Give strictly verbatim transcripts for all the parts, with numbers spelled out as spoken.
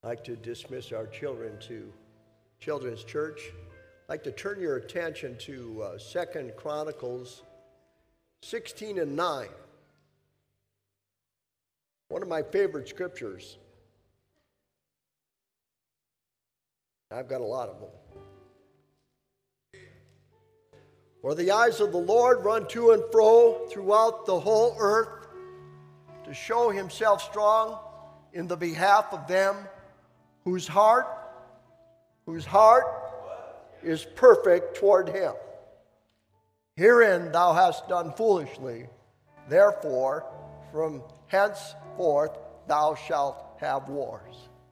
like to dismiss our children to Children's Church. I'd like to turn your attention to uh, Second Chronicles sixteen and nine. One of my favorite scriptures. I've got a lot of them. For the eyes of the Lord run to and fro throughout the whole earth to show himself strong in the behalf of them whose heart, whose heart is perfect toward him. Herein thou hast done foolishly, therefore from henceforth thou shalt have wars.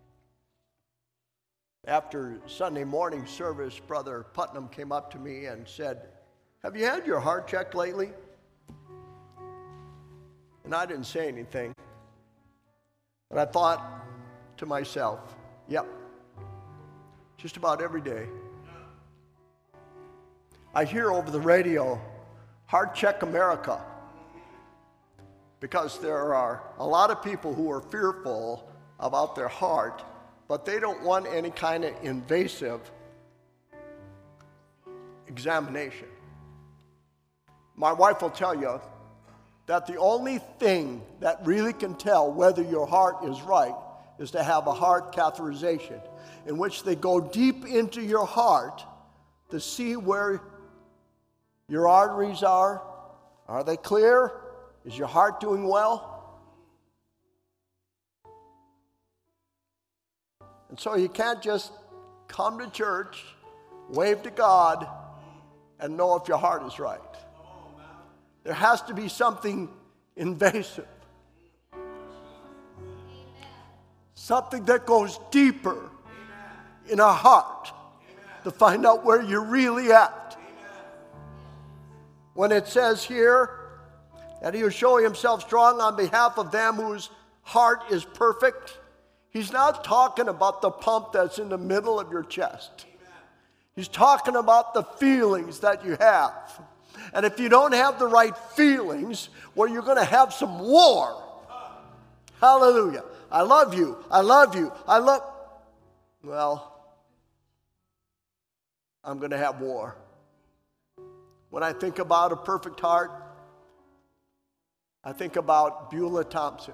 After Sunday morning service, Brother Putnam came up to me and said, "Have you had your heart checked lately?" And I didn't say anything. But I thought to myself, yep, just about every day. I hear over the radio, Heart Check America, because there are a lot of people who are fearful about their heart, but they don't want any kind of invasive examination. My wife will tell you that the only thing that really can tell whether your heart is right is to have a heart catheterization, in which they go deep into your heart to see where your arteries are. Are they clear? Is your heart doing well? And so you can't just come to church, wave to God, and know if your heart is right. There has to be something invasive. Something that goes deeper in our heart to find out where you're really at. When it says here that he will show himself strong on behalf of them whose heart is perfect, he's not talking about the pump that's in the middle of your chest. He's talking about the feelings that you have. And if you don't have the right feelings, well, you're going to have some war. Hallelujah. I love you. I love you. I love... Well, I'm going to have war. When I think about a perfect heart, I think about Beulah Thompson.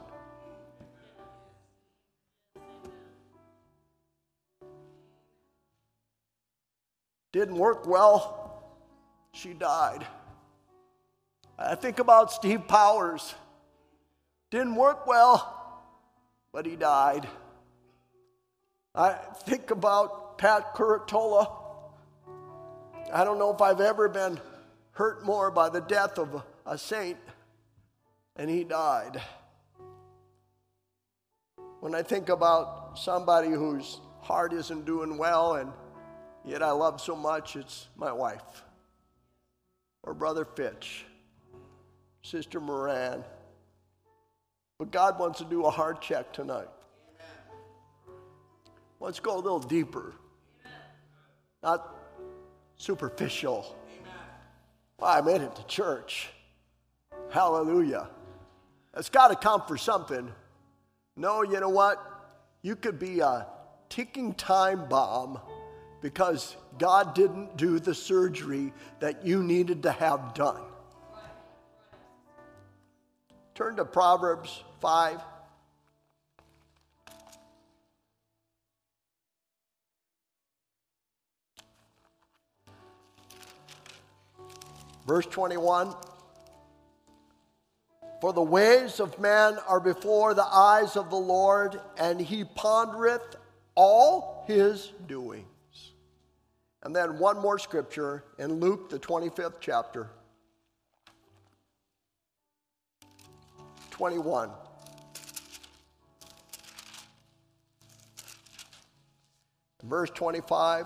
Didn't work well. She died. I think about Steve Powers. Didn't work well, but he died. I think about Pat Curatola. I don't know if I've ever been hurt more by the death of a saint, and he died. When I think about somebody whose heart isn't doing well, and yet I love so much, it's my wife. Or Brother Fitch, Sister Moran. But God wants to do a heart check tonight. Let's go a little deeper. Not superficial. Well, I made it to church. Hallelujah. It's got to come for something. No, you know what? You could be a ticking time bomb because God didn't do the surgery that you needed to have done. Turn to Proverbs five. Verse twenty-one. For the ways of man are before the eyes of the Lord, and he pondereth all his doings. And then one more scripture in Luke, the twenty-fifth chapter. twenty-one. Verse twenty-five.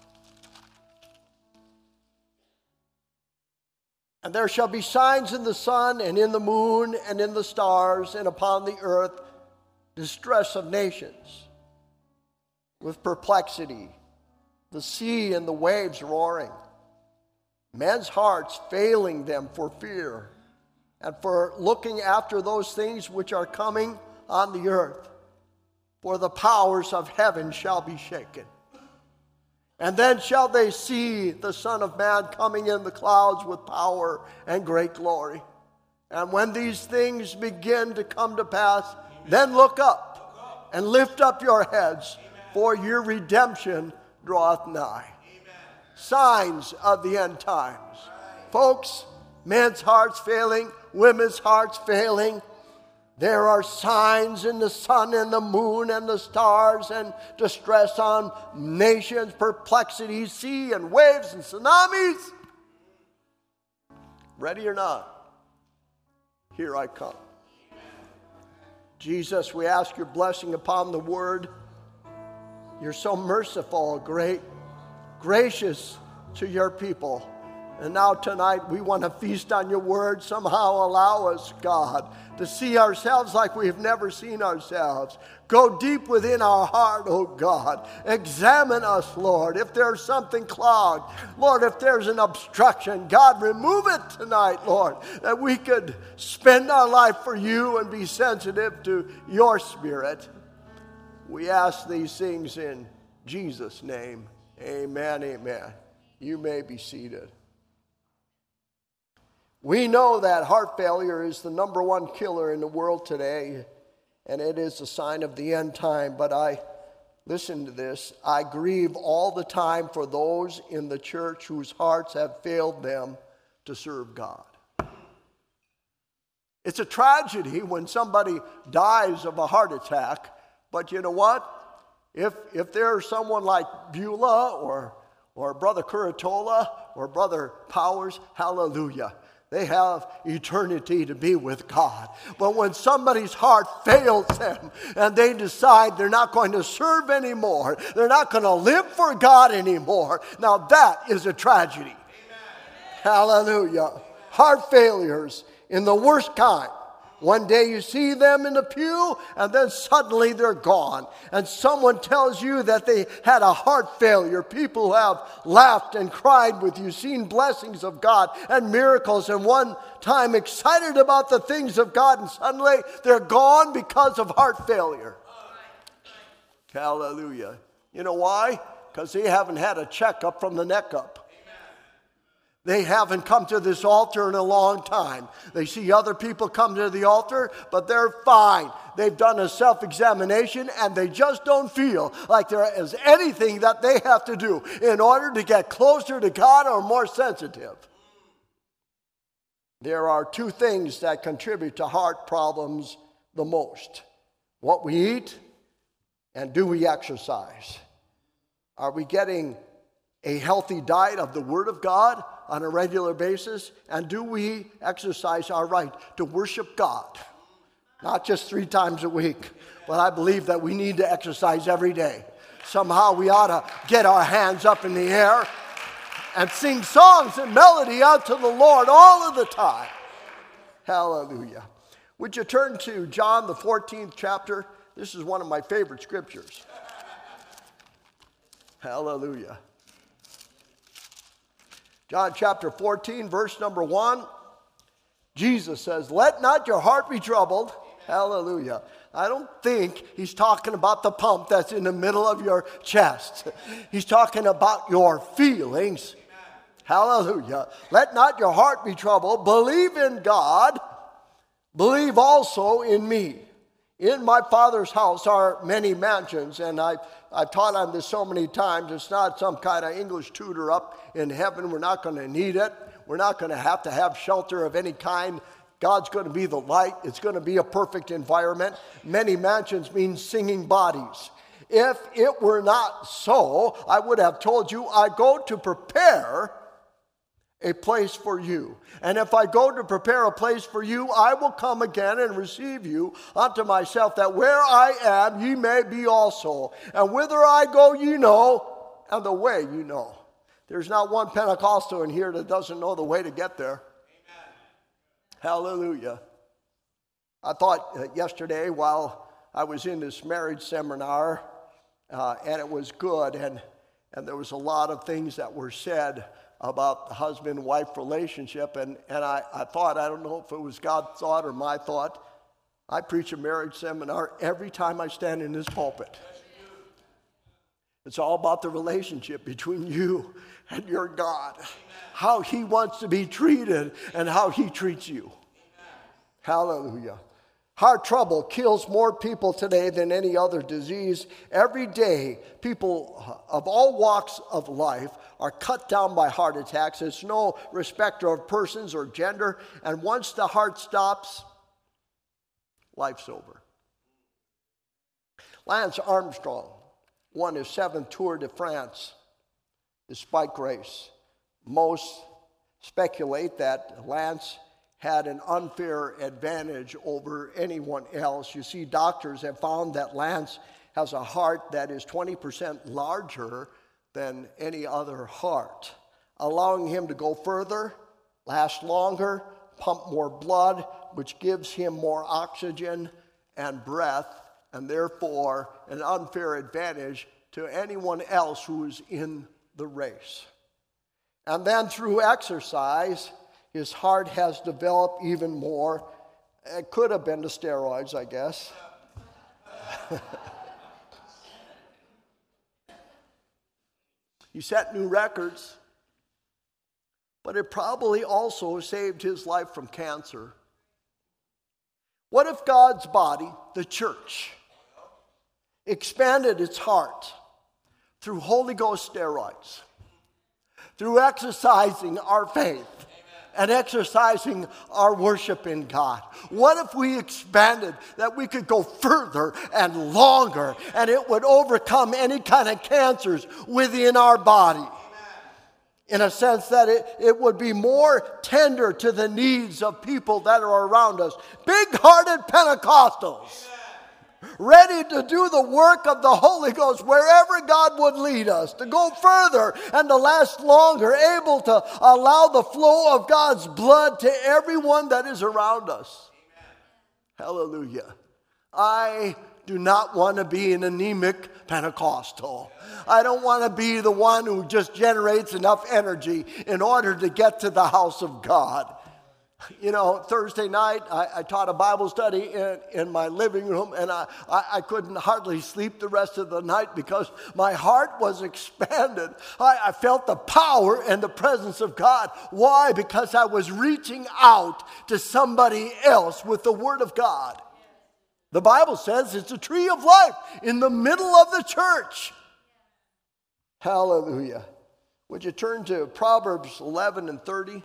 And there shall be signs in the sun and in the moon and in the stars and upon the earth, distress of nations with perplexity, the sea and the waves roaring, men's hearts failing them for fear and for looking after those things which are coming on the earth. for the powers of heaven shall be shaken. And then shall they see the Son of Man coming in the clouds with power and great glory. And when these things begin to come to pass, then look up and lift up your heads, for your redemption draweth nigh. Signs of the end times. Folks, men's hearts failing, women's hearts failing. There are signs in the sun and the moon and the stars, and distress on nations, perplexities, sea and waves and tsunamis. Ready or not, here I come. Jesus, we ask your blessing upon the word. You're so merciful, great, gracious to your people. And now tonight we want to feast on your word. Somehow allow us, God, to see ourselves like we've never seen ourselves. Go deep within our heart, oh God. Examine us, Lord. If there's something clogged, Lord, if there's an obstruction, God, remove it tonight, Lord, that we could spend our life for you and be sensitive to your spirit. We ask these things in Jesus' name. Amen, amen. You may be seated. We know that heart failure is the number one killer in the world today, and it is a sign of the end time. But I, listen to this, I grieve all the time for those in the church whose hearts have failed them to serve God. It's a tragedy when somebody dies of a heart attack, but you know what? If, if there's someone like Beulah or, or Brother Curatola or Brother Powers, hallelujah. They have eternity to be with God. But when somebody's heart fails them and they decide they're not going to serve anymore, they're not going to live for God anymore, now that is a tragedy. Amen. Hallelujah. Heart failures in the worst kind. One day you see them in the pew, and then suddenly they're gone. And someone tells you that they had a heart failure. People have laughed and cried with you, seen blessings of God and miracles, and one time excited about the things of God, and suddenly they're gone because of heart failure. Hallelujah. You know why? Because they haven't had a checkup from the neck up. They haven't come to this altar in a long time. They see other people come to the altar, but they're fine. They've done a self-examination, and they just don't feel like there is anything that they have to do in order to get closer to God or more sensitive. There are two things that contribute to heart problems the most: what we eat, and do we exercise? Are we getting a healthy diet of the Word of God on a regular basis? And do we exercise our right to worship God? Not just three times a week, but I believe that we need to exercise every day. Somehow we ought to get our hands up in the air and sing songs and melody unto the Lord all of the time. Hallelujah. Would you turn to John, the fourteenth chapter? This is one of my favorite scriptures. Hallelujah. John chapter fourteen, verse number one. Jesus says, "Let not your heart be troubled." Hallelujah. I don't think he's talking about the pump that's in the middle of your chest. He's talking about your feelings. Hallelujah. Let not your heart be troubled. Believe in God. Believe also in me. In my Father's house are many mansions, and I've, I've taught on this so many times. It's not some kind of English tutor up in heaven. We're not going to need it. We're not going to have to have shelter of any kind. God's going to be the light. It's going to be a perfect environment. Many mansions means singing bodies. If it were not so, I would have told you I go to prepare a place for you. And if I go to prepare a place for you, I will come again and receive you unto myself, that where I am, ye may be also. And whither I go, ye know, and the way you know. There's not one Pentecostal in here that doesn't know the way to get there. Amen. Hallelujah. I thought uh, yesterday while I was in this marriage seminar, uh, and it was good, and, and there was a lot of things that were said about the husband-wife relationship, and, and I, I thought, I don't know if it was God's thought or my thought, I preach a marriage seminar every time I stand in this pulpit. It's all about the relationship between you and your God, how he wants to be treated and how he treats you. Hallelujah. Heart trouble kills more people today than any other disease. Every day, people of all walks of life are cut down by heart attacks. It's no respecter of persons or gender. And once the heart stops, life's over. Lance Armstrong won his seventh Tour de France, his bike race. Most speculate that Lance had an unfair advantage over anyone else. You see, doctors have found that Lance has a heart that is twenty percent larger than any other heart, allowing him to go further, last longer, pump more blood, which gives him more oxygen and breath, and therefore an unfair advantage to anyone else who is in the race. And then through exercise, his heart has developed even more. It could have been the steroids, I guess. He set new records, but it probably also saved his life from cancer. What if God's body, the church, expanded its heart through Holy Ghost steroids, through exercising our faith, and exercising our worship in God? What if we expanded that we could go further and longer, and it would overcome any kind of cancers within our body? In a sense that it, it would be more tender to the needs of people that are around us. Big-hearted Pentecostals, ready to do the work of the Holy Ghost wherever God would lead us, to go further and to last longer, able to allow the flow of God's blood to everyone that is around us. Amen. Hallelujah. I do not want to be an anemic Pentecostal. I don't want to be the one who just generates enough energy in order to get to the house of God. You know, Thursday night, I, I taught a Bible study in, in my living room, and I, I, I couldn't hardly sleep the rest of the night because my heart was expanded. I, I felt the power and the presence of God. Why? Because I was reaching out to somebody else with the Word of God. The Bible says it's a tree of life in the middle of the church. Hallelujah. Would you turn to Proverbs eleven and thirty?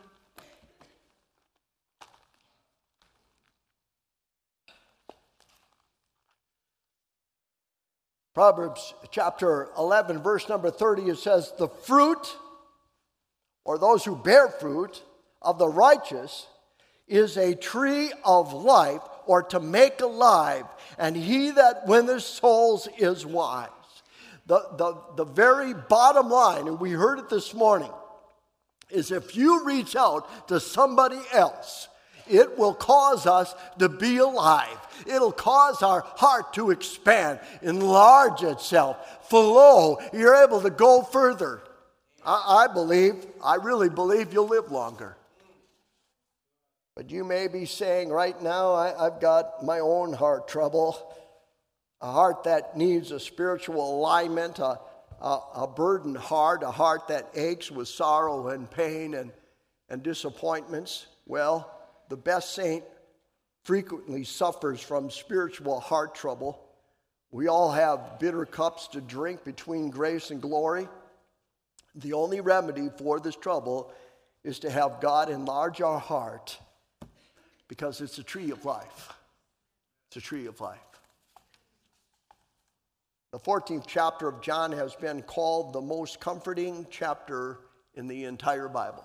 Proverbs chapter eleven, verse number thirty, it says, the fruit, or those who bear fruit, of the righteous is a tree of life, or to make alive, and he that winneth souls is wise. The, the, the very bottom line, and we heard it this morning, is if you reach out to somebody else, it will cause us to be alive. It'll cause our heart to expand, enlarge itself, flow. You're able to go further. I, I believe, I really believe you'll live longer. But you may be saying right now, I, I've got my own heart trouble, a heart that needs a spiritual alignment, a, a, a burdened heart, a heart that aches with sorrow and pain and, and disappointments. Well, the best saint frequently suffers from spiritual heart trouble. We all have bitter cups to drink between grace and glory. The only remedy for this trouble is to have God enlarge our heart, because it's a tree of life. It's a tree of life. The fourteenth chapter of John has been called the most comforting chapter in the entire Bible.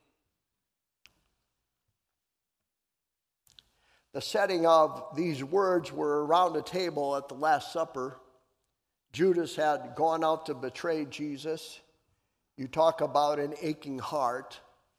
The setting of these words were around a table at the Last Supper. Judas had gone out to betray Jesus. You talk about an aching heart.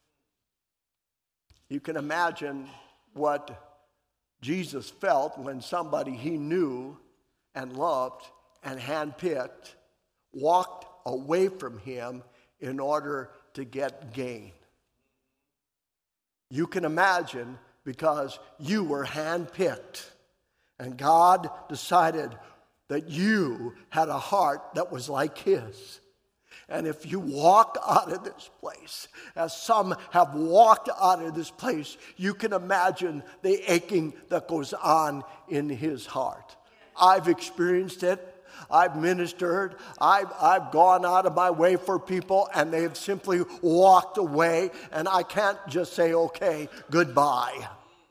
You can imagine what Jesus felt when somebody he knew and loved and handpicked walked away from him in order to get gain. You can imagine, because you were handpicked. And God decided that you had a heart that was like his. And if you walk out of this place, as some have walked out of this place, you can imagine the aching that goes on in his heart. I've experienced it. I've ministered. I've, I've gone out of my way for people, and they have simply walked away, and I can't just say, okay, goodbye.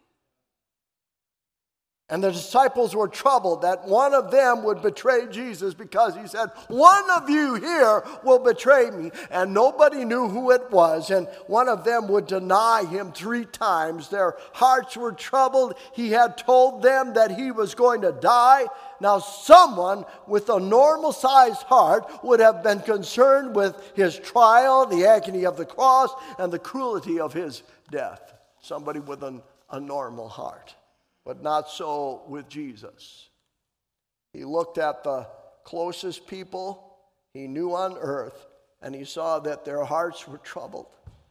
And the disciples were troubled that one of them would betray Jesus, because he said, one of you here will betray me. And nobody knew who it was. And one of them would deny him three times. Their hearts were troubled. He had told them that he was going to die. Now, someone with a normal-sized heart would have been concerned with his trial, the agony of the cross, and the cruelty of his death. Somebody with an, a normal heart. But not so with Jesus. He looked at the closest people he knew on earth, and he saw that their hearts were troubled.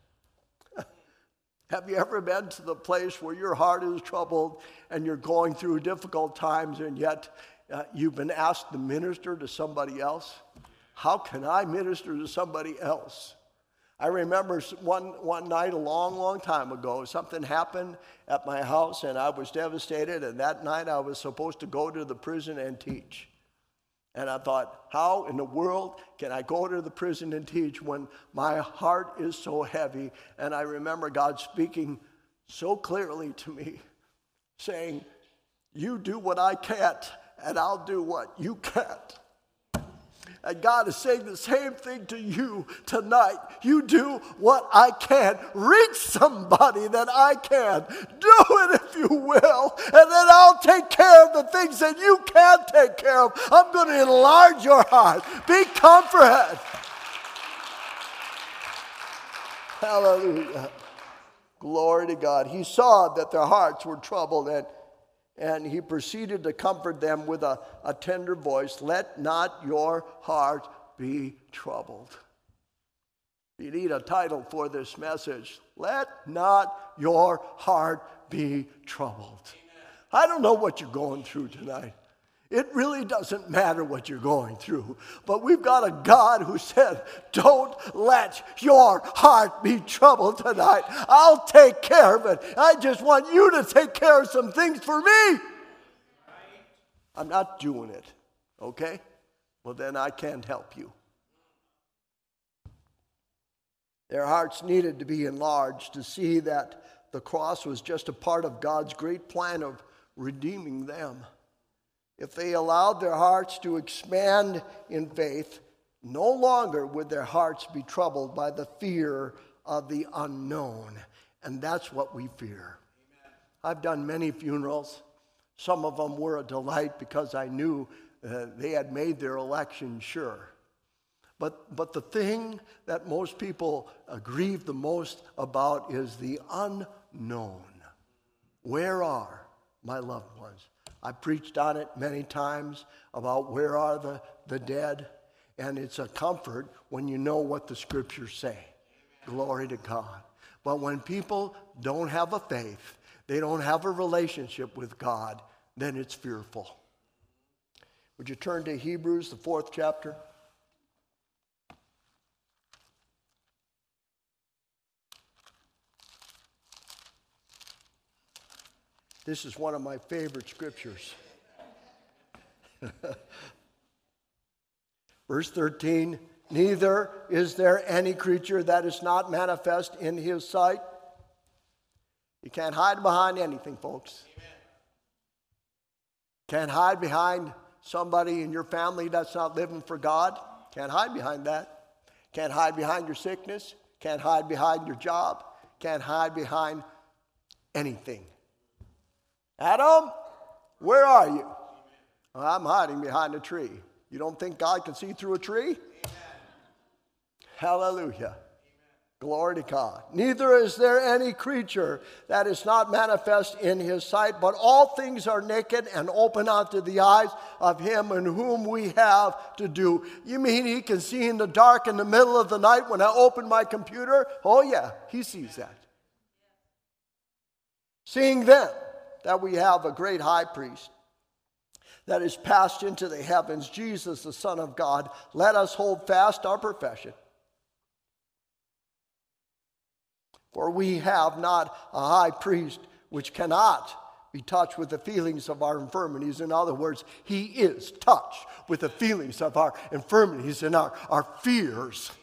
Have you ever been to the place where your heart is troubled and you're going through difficult times, and yet uh, you've been asked to minister to somebody else? How can I minister to somebody else? I remember one, one night a long, long time ago, something happened at my house and I was devastated, and that night I was supposed to go to the prison and teach. And I thought, how in the world can I go to the prison and teach when my heart is so heavy? And I remember God speaking so clearly to me, saying, you do what I can't, and I'll do what you can't. And God is saying the same thing to you tonight. You do what I can. Reach somebody that I can. Do it if you will. And then I'll take care of the things that you can't take care of. I'm going to enlarge your heart. Be comforted. Hallelujah. Glory to God. He saw that their hearts were troubled, and And he proceeded to comfort them with a, a tender voice. Let not your heart be troubled. You need a title for this message. Let not your heart be troubled. Amen. I don't know what you're going through tonight. It really doesn't matter what you're going through. But we've got a God who said, don't let your heart be troubled tonight. I'll take care of it. I just want you to take care of some things for me. I'm not doing it. Okay? Well, then I can't help you. Their hearts needed to be enlarged to see that the cross was just a part of God's great plan of redeeming them. If they allowed their hearts to expand in faith, no longer would their hearts be troubled by the fear of the unknown. And that's what we fear. Amen. I've done many funerals. Some of them were a delight because I knew uh, they had made their election sure. But, but the thing that most people uh, grieve the most about is the unknown. Where are my loved ones? I preached on it many times about where are the, the dead. And it's a comfort when you know what the scriptures say. Amen. Glory to God. But when people don't have a faith, they don't have a relationship with God, then it's fearful. Would you turn to Hebrews, the fourth chapter? This is one of my favorite scriptures. Verse thirteen, neither is there any creature that is not manifest in his sight. You can't hide behind anything, folks. Amen. Can't hide behind somebody in your family that's not living for God. Can't hide behind that. Can't hide behind your sickness. Can't hide behind your job. Can't hide behind anything. Adam, where are you? Well, I'm hiding behind a tree. You don't think God can see through a tree? Amen. Hallelujah. Amen. Glory to God. Neither is there any creature that is not manifest in his sight, but all things are naked and open unto the eyes of him in whom we have to do. You mean he can see in the dark in the middle of the night when I open my computer? Oh yeah, he sees that. Seeing then that we have a great high priest that is passed into the heavens, Jesus, the Son of God, let us hold fast our profession. For we have not a high priest which cannot be touched with the feelings of our infirmities. In other words, he is touched with the feelings of our infirmities and our, our fears.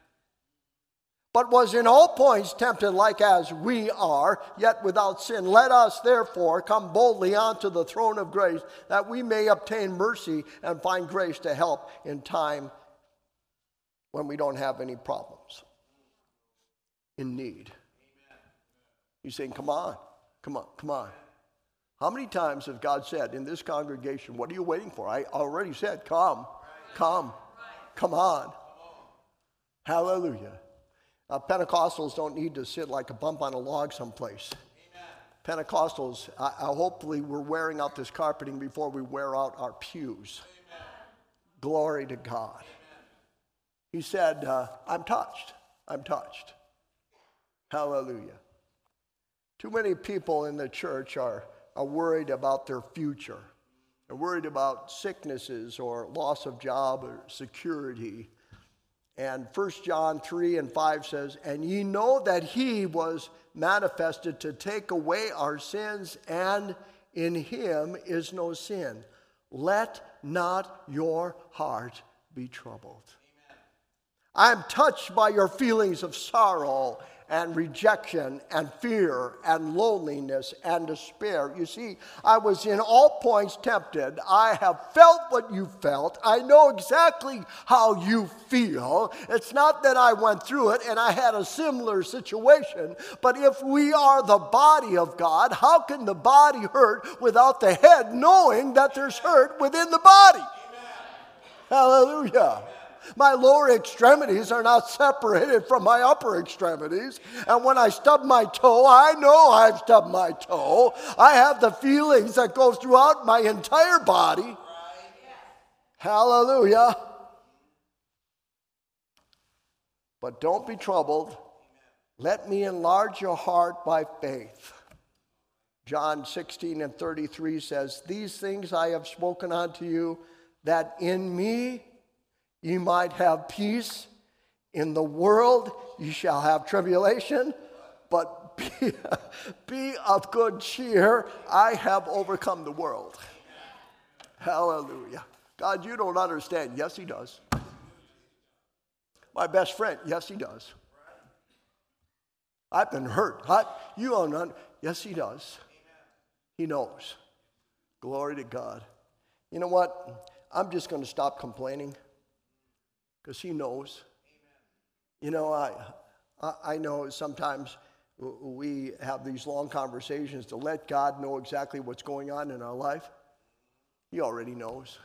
But was in all points tempted like as we are, yet without sin. Let us therefore come boldly unto the throne of grace, that we may obtain mercy and find grace to help in time when we don't have any problems, in need. He's saying, come on, come on, come on. How many times has God said in this congregation, what are you waiting for? I already said, come, come, come on. Hallelujah. Uh, Pentecostals don't need to sit like a bump on a log someplace. Amen. Pentecostals, I, I hopefully we're wearing out this carpeting before we wear out our pews. Amen. Glory to God. Amen. He said, uh, I'm touched. I'm touched. Hallelujah. Too many people in the church are, are worried about their future. They're worried about sicknesses or loss of job or security. And First John three and five says, and ye know that he was manifested to take away our sins, and in him is no sin. Let not your heart be troubled. Amen. I am touched by your feelings of sorrow and rejection and fear and loneliness and despair. You see, I was in all points tempted. I have felt what you felt. I know exactly how you feel. It's not that I went through it and I had a similar situation, but if we are the body of God, how can the body hurt without the head knowing that there's hurt within the body? Amen. Hallelujah. My lower extremities are not separated from my upper extremities. And when I stub my toe, I know I've stubbed my toe. I have the feelings that go throughout my entire body. Right. Hallelujah. But don't be troubled. Let me enlarge your heart by faith. John sixteen and thirty-three says, these things I have spoken unto you, that in me ye might have peace. In the world ye shall have tribulation, but be, be of good cheer. I have overcome the world. Hallelujah. God, you don't understand. Yes, he does. My best friend, yes, he does. I've been hurt. I, you don't know. Yes, he does. He knows. Glory to God. You know what? I'm just going to stop complaining. Because he knows. Amen. You know, I, I know sometimes we have these long conversations to let God know exactly what's going on in our life. He already knows.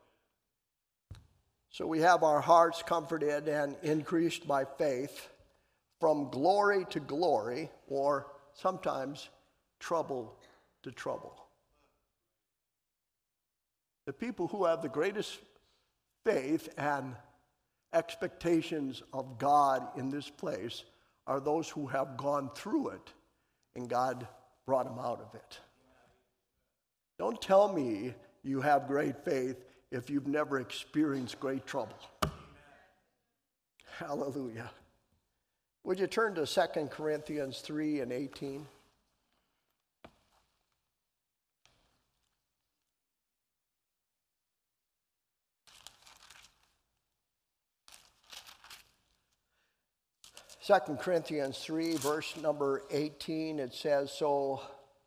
So we have our hearts comforted and increased by faith from glory to glory, or sometimes trouble to trouble. The people who have the greatest faith and expectations of God in this place are those who have gone through it and God brought them out of it. Don't tell me you have great faith if you've never experienced great trouble. Hallelujah. Would you turn to Second Corinthians three and eighteen? Second Corinthians three, verse number eighteen, it says, so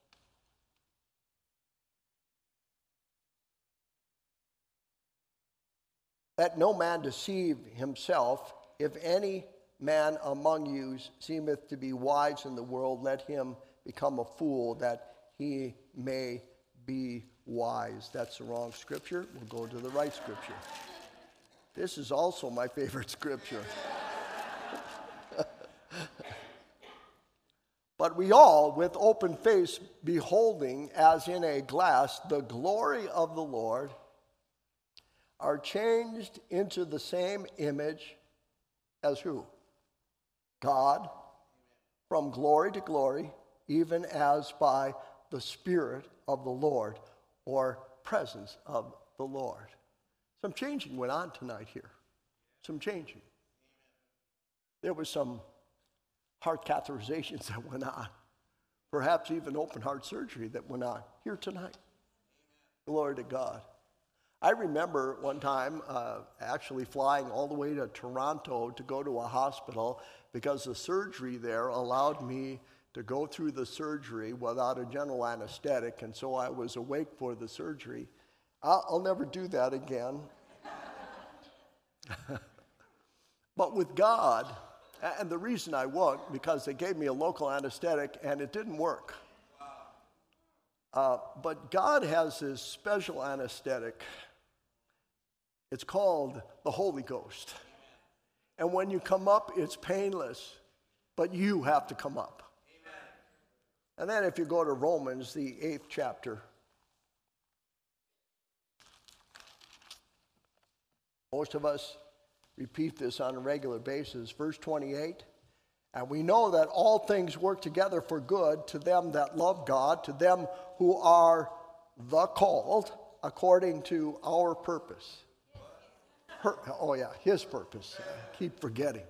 let no man deceive himself. If any man among you seemeth to be wise in the world, let him become a fool, that he may be wise. That's the wrong scripture. We'll go to the right scripture. This is also my favorite scripture. But we all, with open face, beholding as in a glass the glory of the Lord, are changed into the same image as who? God, from glory to glory, even as by the Spirit of the Lord, or presence of the Lord. Some changing went on tonight here. Some changing. There was some heart catheterizations that went on. Perhaps even open heart surgery that went on here tonight. Glory to God. I remember one time uh, actually flying all the way to Toronto to go to a hospital because the surgery there allowed me to go through the surgery without a general anesthetic, and so I was awake for the surgery. I'll, I'll never do that again. But with God, and the reason I won't, because they gave me a local anesthetic and it didn't work. Uh, but God has this special anesthetic. It's called the Holy Ghost. And when you come up, it's painless, but you have to come up. Amen. And then if you go to Romans, the eighth chapter, most of us repeat this on a regular basis, verse twenty-eight. And we know that all things work together for good to them that love God, to them who are the called, according to our purpose. Her, oh yeah, his purpose. I keep forgetting.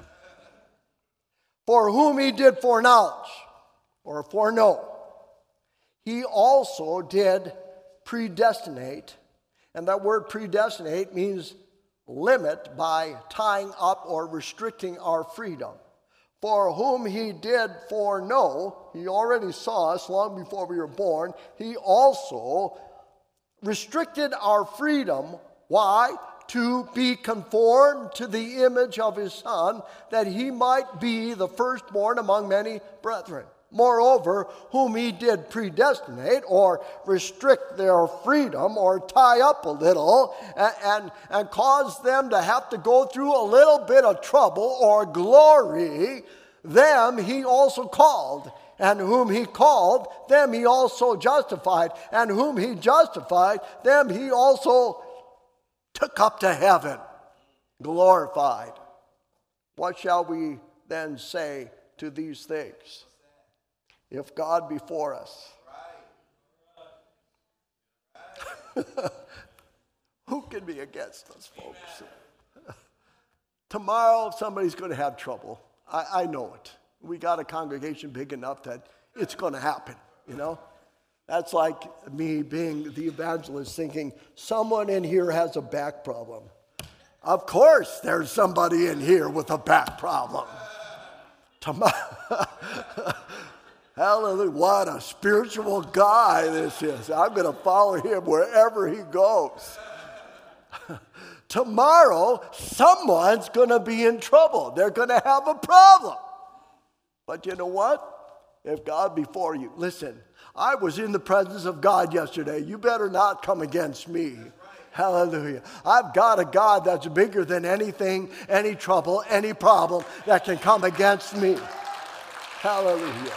For whom he did foreknowledge, or foreknow, he also did predestinate. And that word predestinate means limit by tying up or restricting our freedom. For whom he did foreknow, he already saw us long before we were born, he also restricted our freedom. Why? To be conformed to the image of his Son, that he might be the firstborn among many brethren. Moreover, whom he did predestinate or restrict their freedom or tie up a little and, and, and cause them to have to go through a little bit of trouble or glory, them he also called. And whom he called, them he also justified. And whom he justified, them he also took up to heaven, glorified. What shall we then say to these things? If God be for us, who can be against us, folks? Tomorrow, somebody's going to have trouble. I, I know it. We got a congregation big enough that it's going to happen, you know? That's like me being the evangelist thinking, someone in here has a back problem. Of course there's somebody in here with a back problem. Tomorrow, hallelujah, what a spiritual guy this is. I'm going to follow him wherever he goes. Tomorrow, someone's going to be in trouble. They're going to have a problem. But you know what? If God be for you, listen, I was in the presence of God yesterday. You better not come against me. Hallelujah. I've got a God that's bigger than anything, any trouble, any problem that can come against me. Hallelujah.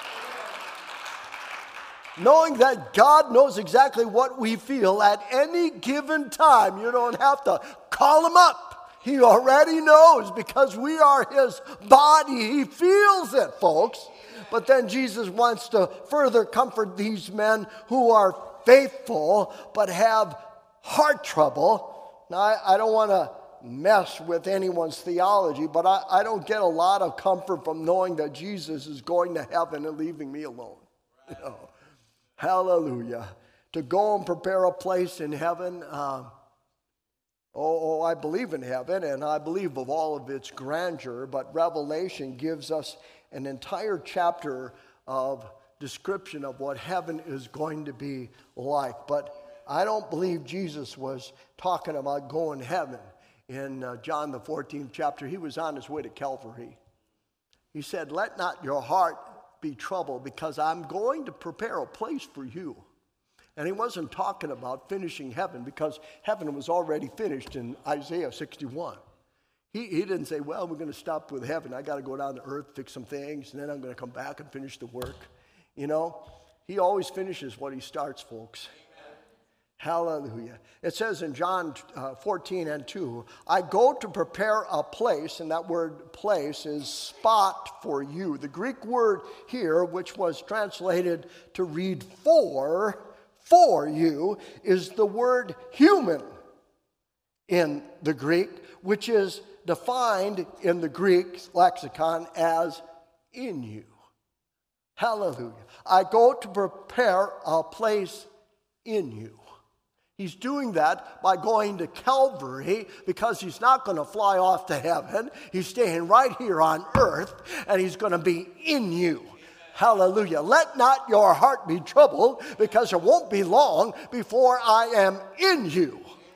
Knowing that God knows exactly what we feel at any given time. You don't have to call him up. He already knows because we are his body. He feels it, folks. But then Jesus wants to further comfort these men who are faithful but have heart trouble. Now, I, I don't want to mess with anyone's theology, but I, I don't get a lot of comfort from knowing that Jesus is going to heaven and leaving me alone. You know? Hallelujah. To go and prepare a place in heaven. Uh, oh, oh, I believe in heaven, and I believe of all of its grandeur, but Revelation gives us an entire chapter of description of what heaven is going to be like. But I don't believe Jesus was talking about going to heaven in uh, John the fourteenth chapter. He was on his way to Calvary. He said, let not your heart be troubled, because I'm going to prepare a place for you. And he wasn't talking about finishing heaven, because heaven was already finished in Isaiah sixty-one. He, he didn't say, well, we're going to stop with heaven. I got to go down to earth, fix some things, and then I'm going to come back and finish the work. You know, he always finishes what he starts, folks. Amen. Hallelujah. It says in John uh, fourteen and two, I go to prepare a place, and that word place is spot for you. The Greek word here, which was translated to read for, for you is the word human in the Greek, which is defined in the Greek lexicon as in you. Hallelujah. I go to prepare a place in you. He's doing that by going to Calvary because he's not going to fly off to heaven. He's staying right here on earth, and he's going to be in you. Hallelujah. Let not your heart be troubled, because it won't be long before I am in you.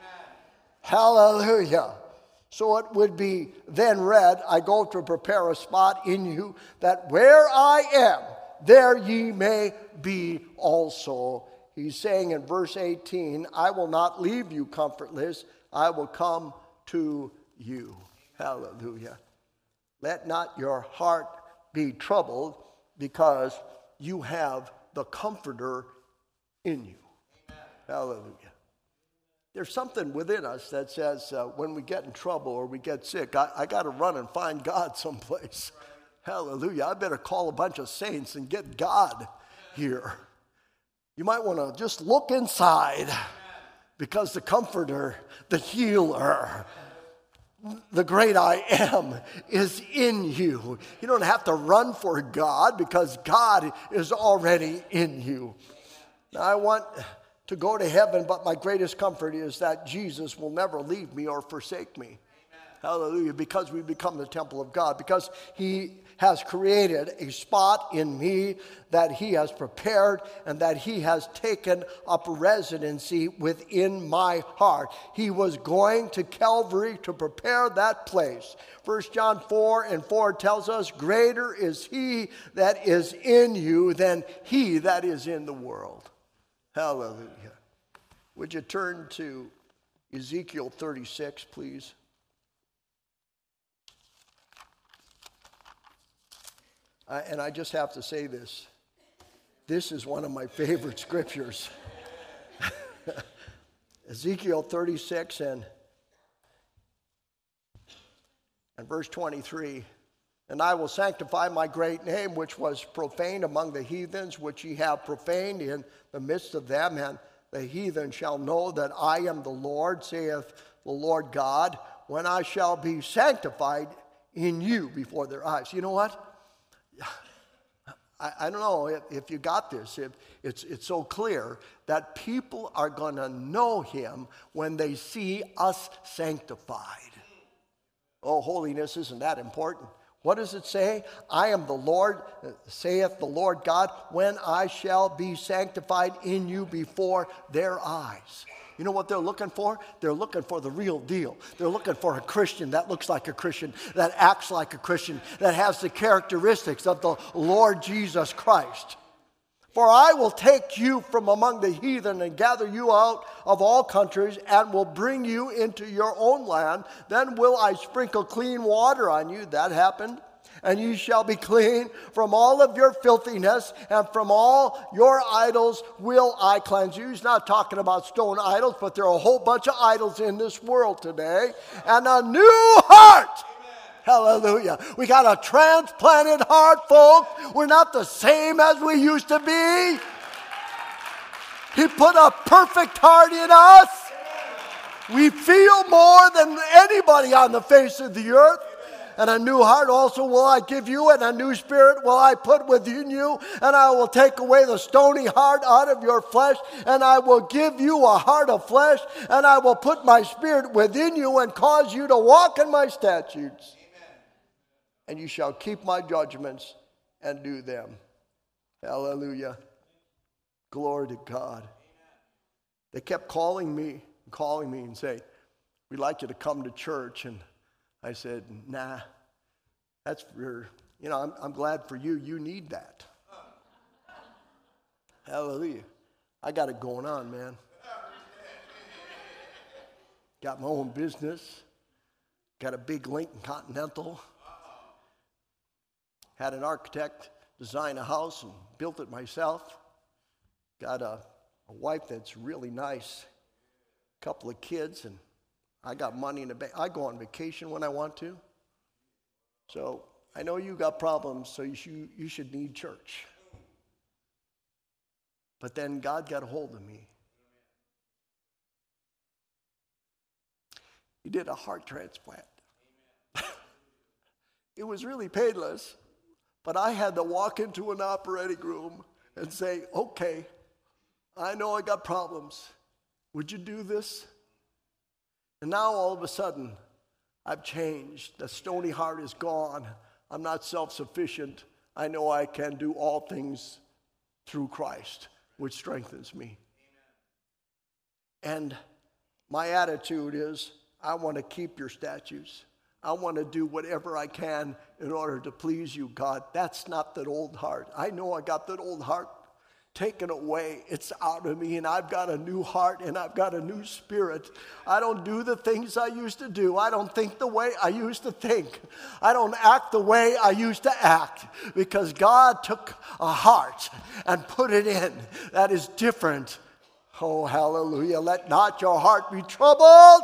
Hallelujah. So it would be then read, I go to prepare a spot in you, that where I am, there ye may be also. He's saying in verse eighteen, I will not leave you comfortless. I will come to you. Hallelujah. Let not your heart be troubled, because you have the Comforter in you. Amen. Hallelujah. There's something within us that says uh, when we get in trouble or we get sick, I, I got to run and find God someplace. Hallelujah. I better call a bunch of saints and get God here. You might want to just look inside, because the Comforter, the Healer, the great I am is in you. You don't have to run for God, because God is already in you. Now, I want to go to heaven, but my greatest comfort is that Jesus will never leave me or forsake me. Amen. Hallelujah. Because we become the temple of God, because he has created a spot in me that he has prepared, and that he has taken up residency within my heart. He was going to Calvary to prepare that place. First John four and four tells us, greater is he that is in you than he that is in the world. Hallelujah. Would you turn to Ezekiel thirty-six, please? I, and I just have to say this. This is one of my favorite scriptures. Ezekiel thirty-six and, and verse twenty-three. And I will sanctify my great name, which was profaned among the heathens, which ye have profaned in the midst of them. And the heathen shall know that I am the Lord, saith the Lord God, when I shall be sanctified in you before their eyes. You know what? I, I don't know if, if you got this. If it's, it's so clear that people are going to know him when they see us sanctified. Oh, holiness, isn't that important? What does it say? I am the Lord, saith the Lord God, when I shall be sanctified in you before their eyes. You know what they're looking for? They're looking for the real deal. They're looking for a Christian that looks like a Christian, that acts like a Christian, that has the characteristics of the Lord Jesus Christ. For I will take you from among the heathen and gather you out of all countries, and will bring you into your own land. Then will I sprinkle clean water on you. That happened. And you shall be clean from all of your filthiness, and from all your idols will I cleanse you. He's not talking about stone idols, but there are a whole bunch of idols in this world today. And a new heart. Hallelujah. We got a transplanted heart, folks. We're not the same as we used to be. He put a perfect heart in us. We feel more than anybody on the face of the earth. And a new heart also will I give you, and a new spirit will I put within you, and I will take away the stony heart out of your flesh, and I will give you a heart of flesh, and I will put my spirit within you and cause you to walk in my statutes. And you shall keep my judgments and do them. Hallelujah. Glory to God. They kept calling me, calling me and saying, we'd like you to come to church. And I said, nah, that's for, you know, I'm, I'm glad for you. You need that. Hallelujah. I got it going on, man. Got my own business. Got a big Lincoln Continental. Had an architect design a house and built it myself. Got a, a wife that's really nice. A couple of kids, and I got money in the bank. I go on vacation when I want to. So I know you got problems, so you should, you should need church. But then God got a hold of me. He did a heart transplant. It was really painless, but I had to walk into an operating room and say, okay, I know I got problems. Would you do this? And now all of a sudden, I've changed. The stony heart is gone. I'm not self-sufficient. I know I can do all things through Christ, which strengthens me. Amen. And my attitude is, I want to keep your statutes. I want to do whatever I can in order to please you, God. That's not that old heart. I know I got that old heart taken away. It's out of me, and I've got a new heart, and I've got a new spirit. I don't do the things I used to do. I don't think the way I used to think. I don't act the way I used to act, because God took a heart and put it in that is different. Oh, hallelujah. Let not your heart be troubled.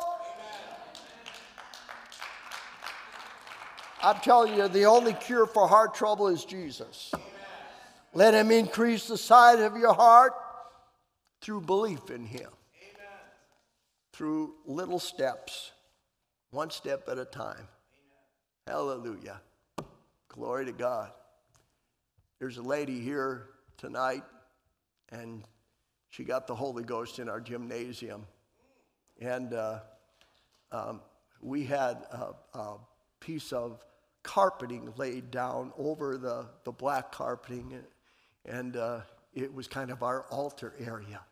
I'm telling you, the only cure for heart trouble is Jesus. Let him increase the size of your heart through belief in him. Amen. Through little steps, one step at a time. Amen. Hallelujah. Glory to God. There's a lady here tonight, and she got the Holy Ghost in our gymnasium. And uh, um, we had a, a piece of carpeting laid down over the, the black carpeting, and uh, it was kind of our altar area.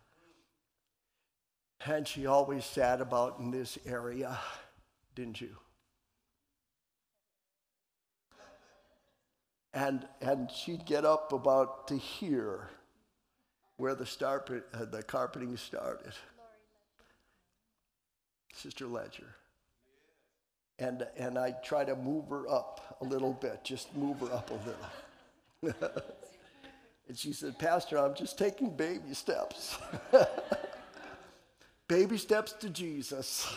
And she always sat about in this area, didn't you? And and she'd get up about to here, where the start, uh, the carpeting started. Sister Ledger. And and I try to move her up a little bit, just move her up a little. And she said, Pastor, I'm just taking baby steps. Baby steps to Jesus.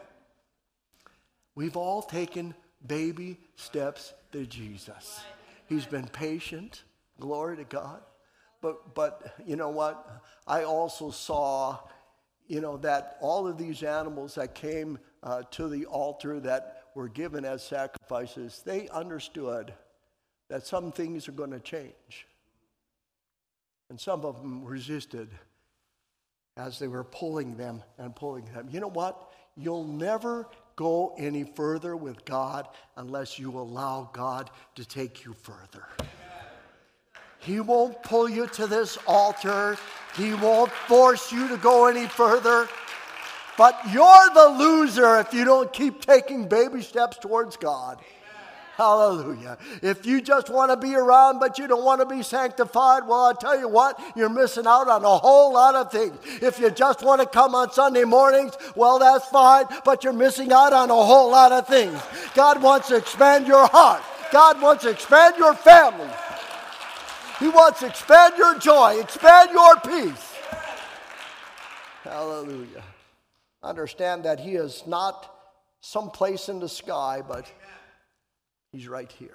We've all taken baby steps to Jesus. He's been patient. Glory to God. But but you know what? I also saw, you know, that all of these animals that came uh, to the altar that were given as sacrifices, they understood that some things are going to change. And some of them resisted as they were pulling them and pulling them. You know what? You'll never go any further with God unless you allow God to take you further. He won't pull you to this altar. He won't force you to go any further. But you're the loser if you don't keep taking baby steps towards God. Amen. Hallelujah. If you just want to be around but you don't want to be sanctified, well, I'll tell you what, you're missing out on a whole lot of things. If you just want to come on Sunday mornings, well, that's fine, but you're missing out on a whole lot of things. God wants to expand your heart. God wants to expand your family. He wants to expand your joy, expand your peace. Hallelujah. Understand that he is not someplace in the sky, but he's right here.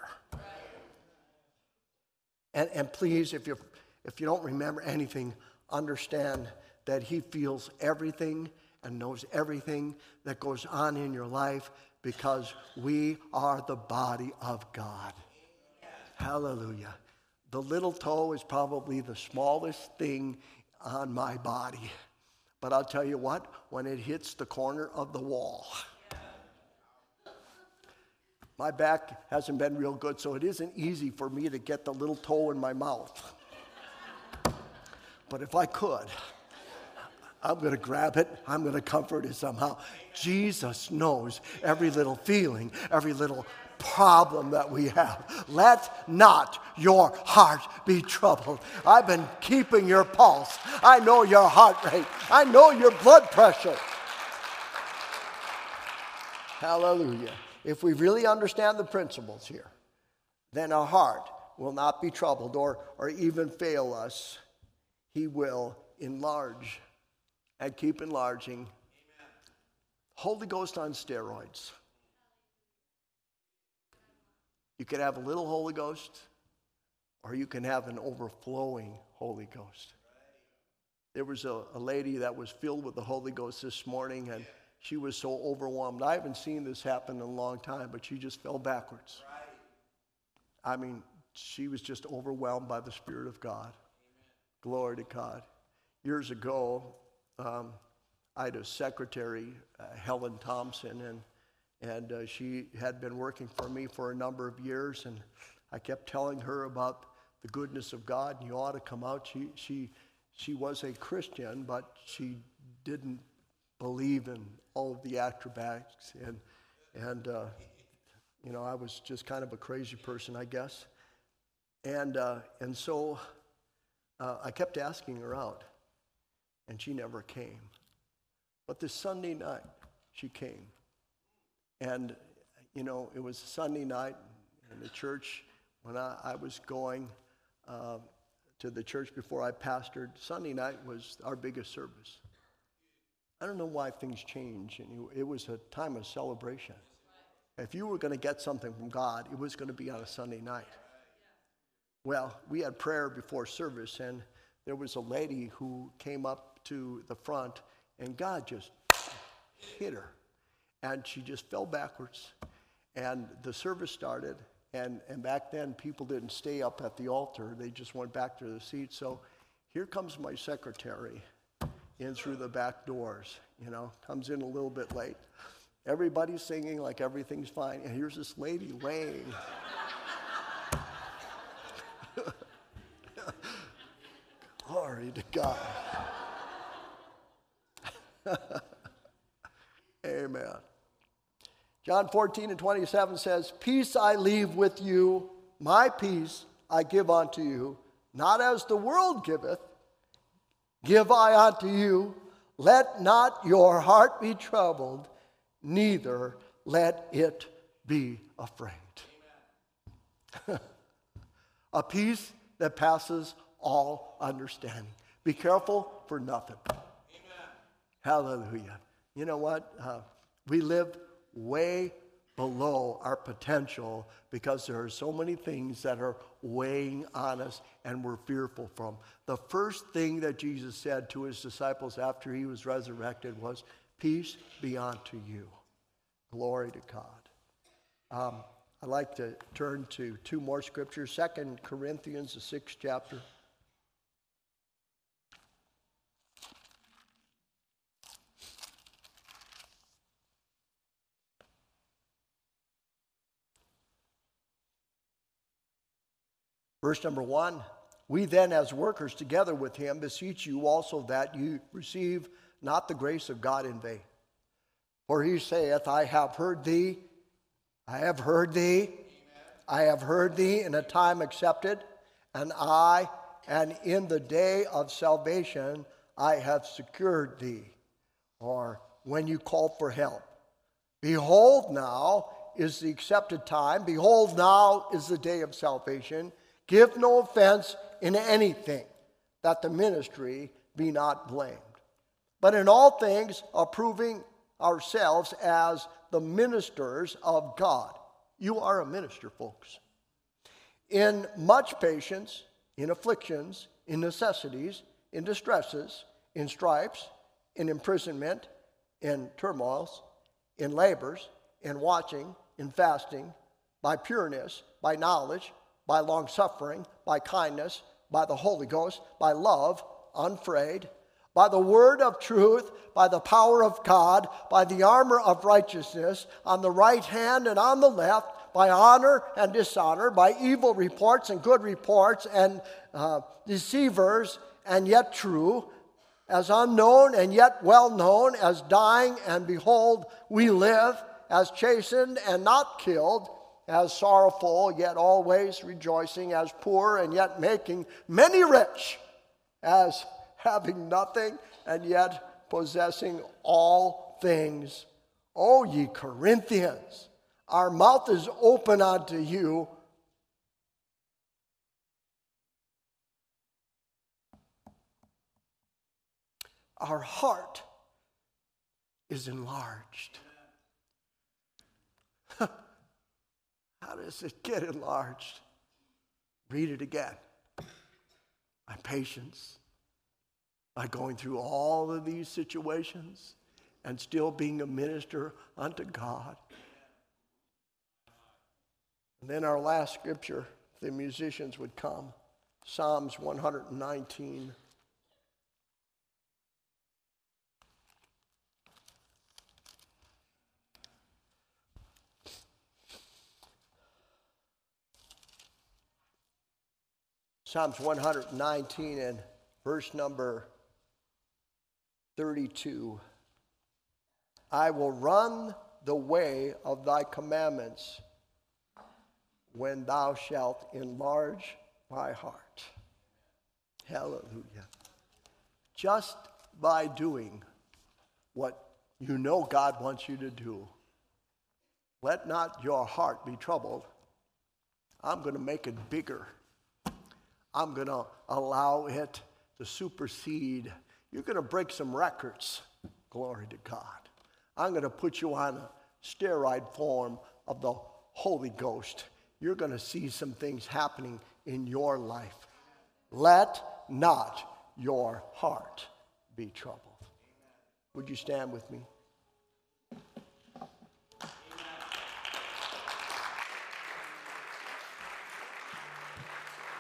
And, and please, if you if you don't remember anything, understand that he feels everything and knows everything that goes on in your life, because we are the body of God. Hallelujah. The little toe is probably the smallest thing on my body. But I'll tell you what, when it hits the corner of the wall, my back hasn't been real good, so it isn't easy for me to get the little toe in my mouth. But if I could, I'm going to grab it. I'm going to comfort it somehow. Jesus knows every little feeling, every little problem that we have. Let not your heart be troubled. I've been keeping your pulse. I know your heart rate. I know your blood pressure. Hallelujah. If we really understand the principles here, then our heart will not be troubled or, or even fail us. He will enlarge and keep enlarging. Amen. Holy Ghost on steroids. You can have a little Holy Ghost, or you can have an overflowing Holy Ghost. There was a, a lady that was filled with the Holy Ghost this morning, and she was so overwhelmed. I haven't seen this happen in a long time, but she just fell backwards. Right. I mean, she was just overwhelmed by the Spirit of God. Amen. Glory to God. Years ago, um, I had a secretary, uh, Helen Thompson, and and uh, she had been working for me for a number of years, and I kept telling her about the goodness of God, and you ought to come out. She she she was a Christian, but she didn't believe in all of the acrobatics, and and uh, you know, I was just kind of a crazy person, I guess, and uh, and so uh, I kept asking her out, and she never came. But this Sunday night, she came. And, you know, it was Sunday night in the church when I, I was going uh, to the church before I pastored. Sunday night was our biggest service. I don't know why things change. And it was a time of celebration. If you were going to get something from God, it was going to be on a Sunday night. Well, we had prayer before service, and there was a lady who came up to the front, and God just hit her. And she just fell backwards. And the service started. And, and back then, people didn't stay up at the altar. They just went back to their seats. So here comes my secretary in through the back doors. You know, comes in a little bit late. Everybody's singing like everything's fine. And here's this lady laying. Glory to God. Amen. John fourteen and twenty-seven says, peace I leave with you, my peace I give unto you, not as the world giveth, give I unto you. Let not your heart be troubled, neither let it be afraid. A peace that passes all understanding. Be careful for nothing. Amen. Hallelujah. You know what? Uh, we live way below our potential because there are so many things that are weighing on us and we're fearful from. The first thing that Jesus said to his disciples after he was resurrected was, peace be unto you. Glory to God. Um, I'd like to turn to two more scriptures. Second Corinthians, the sixth chapter. Verse number one, we then as workers together with him beseech you also that you receive not the grace of God in vain. For he saith, I have heard thee, I have heard thee, Amen. I have heard thee in a time accepted, and I, and in the day of salvation, I have secured thee. Or when you call for help. Behold, now is the accepted time. Behold, now is the day of salvation. Give no offense in anything, that the ministry be not blamed. But in all things, approving ourselves as the ministers of God. You are a minister, folks. In much patience, in afflictions, in necessities, in distresses, in stripes, in imprisonment, in turmoils, in labors, in watching, in fasting, by pureness, by knowledge, by long-suffering, by kindness, by the Holy Ghost, by love, unfrayed, by the word of truth, by the power of God, by the armor of righteousness, on the right hand and on the left, by honor and dishonor, by evil reports and good reports, and uh, deceivers and yet true, as unknown and yet well known, as dying and behold, we live, as chastened and not killed, as sorrowful, yet always rejoicing, as poor, and yet making many rich, as having nothing, and yet possessing all things. O ye Corinthians, our mouth is open unto you. Our heart is enlarged. How does it get enlarged? Read it again. By patience, by going through all of these situations and still being a minister unto God. And then our last scripture, the musicians would come, Psalms one nineteen. Psalms one nineteen and verse number thirty-two. I will run the way of thy commandments when thou shalt enlarge my heart. Hallelujah. Just by doing what you know God wants you to do, let not your heart be troubled. I'm going to make it bigger. I'm going to allow it to supersede. You're going to break some records. Glory to God. I'm going to put you on a steroid form of the Holy Ghost. You're going to see some things happening in your life. Let not your heart be troubled. Would you stand with me?